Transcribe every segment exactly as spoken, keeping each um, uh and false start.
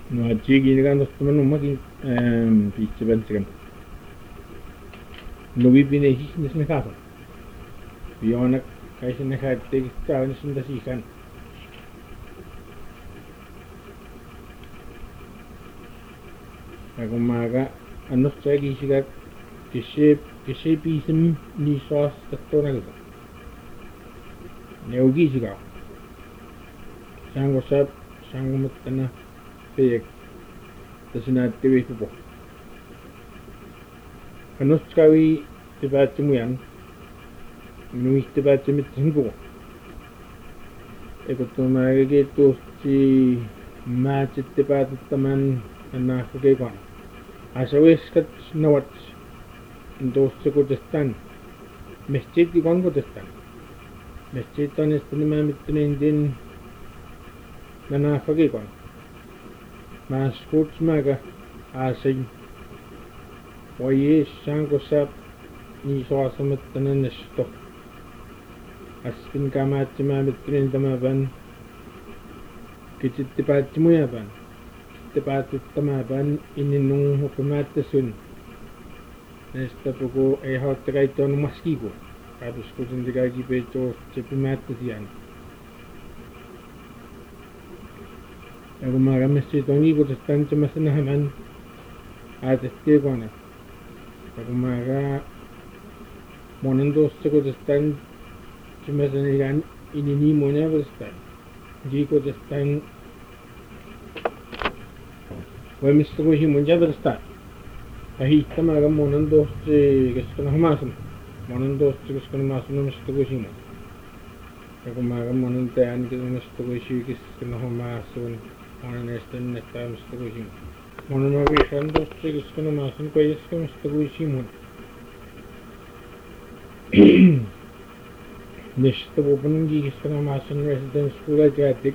No chigi ni kan dostum no magi ehm pichi bensigan. No vi bine his nis me kaso. Vi ona kai sin ha te sta ni sin da si kan. Ako maga anos chagi siga kishe kishe pisim ni sos tatto na ga. Neugi siga. Sango sap sango matana pek tasina tewe po. Anos chagi tibat muyan nuih tibat mit hinpo. Eko to maga to si match tibat taman na ke kon. Asawes kat nawat dos ko destan. Mesjid di kon ko destan. Mesjid tan istinma mitnin din nana ke kon. Mas kurz maga asing oye sango sap ni so asamet tanan nesto. Aspin kamat ma mitnin damaban kitit tibat muyaban. Tepat tamaban ininung hukumat sun. Nesta poco e hot traiton maskigo. Kadus ko din digagi pecho cepimat tian. Ako magamis itong igo tastan sa masanahaman at este ko na. Ako maga monandos sa ko tastan sa masanahan ininimo niya tastan. Di ko tastan Wai mister ko himun jabar sta. Ahi tamaga monan dos che geskana hamasun. Monan dos che geskana masun mister ko himun. Ako maga monan tayan ke mister ko shi geskana hamasun. Monan estan nesta mister ko himun. Monan ma vishan dos che geskana masun ko geskana mister ko himun. Nesta open gi geskana masun residence school ajatik.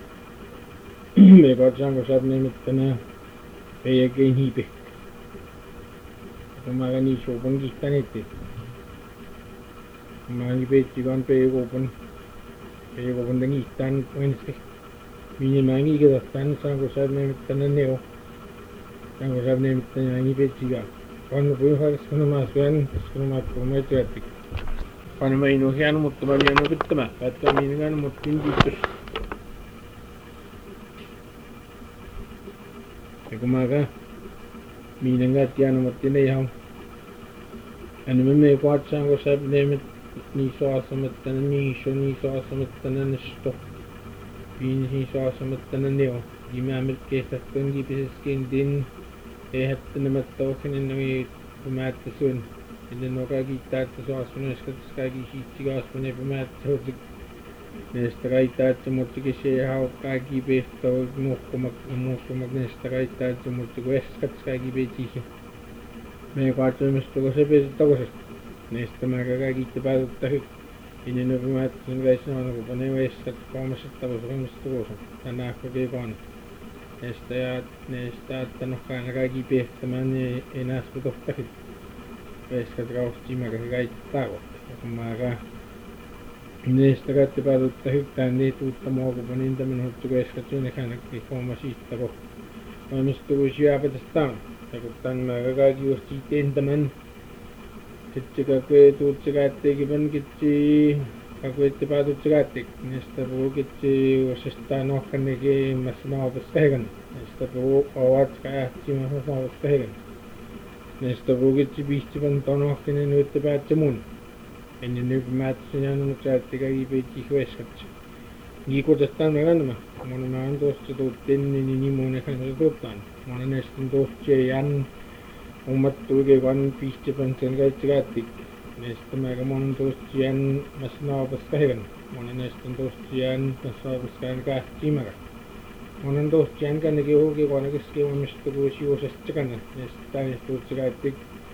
Me got jango sab ne mitna Kaya kain hipe. Kumaga ni shopang kita nete. Kumaga pe chigan pe open. Pe open dangi istan Wednesday. Mini mangi ke dastan sango sab ne mitna neo. Sango sab ne mitna mangi pe chigan. Kano po har skano maswan skano mat kumai tratik. Kano mai no hiano mutma miano bitma. Kata miningan mutin dito. Kumaga minanga tiano matine yam and me quat sango sab ne ni so asamatana ni sho ni so asamatana nesto bin ni so asamatana neo imam ke sakun gi piskin din e hatna matto kin ne pumat sun in no ka gi tat so asuna skat ska gi hi tigas pune pumat so Nestaraita tsumutsuki se hau kagi besto muhkumak muhkumak nestaraita tsumutsuku eskat kagi betihi. Me kaatsumistu ko se besi takosest. Nestamaga kagi tipadutta inen upimat sun kaisna ko pane eskat koomaset takosamistu kosa. Tänä koke kon. Nesta ja nesta tano kana kagi behtaman enas putohtakit. Eskat raustimaga kagi takot. Kumaga Nesta katte padutta hyttään niin tuutta muokupa niin tämän huttu keskat sinne kannakki homma siittako. Valmistu kun syöpätästään. Ja kun tän määrä kaikki just siitä entämän. Sitten kakwe tuutse kätteekin kitsi. Kakwe ette padutse kätteek. Nesta puu kitsi uusestaan nohkannekin mässä naapasta hegan. Nesta puu ovatska ähtimässä naapasta hegan. Nesta puu kitsi pihtivan tonohkinen nyt päätse mun. Ennen nyt määräsin ja nyt säätti kaikki peitsi hueskatsi. Giikotestaan me kannama. Mona mä oon tuossa tuutteen niin niin mun ehkä se tuuttaan. Mona nestin tuossa jään omat tuike kan pihtipan sen kaikki kätti. Nesta mä mona tuossa jään mä snaapas kahden. Mona nestin tuossa jään mä snaapas kahden kahti määrä. Mona tuossa jään kannaki huuki kone keski mistä kuusi juosesta kanna. Nesta näistä tuossa kätti.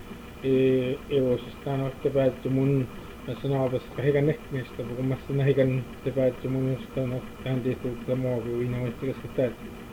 Eosestaan olette päätty mun Tässä naapassa kahden näistä, kun mä nähdään te päätty mun just on tähän tehty muuta kuin inoista keskustelua.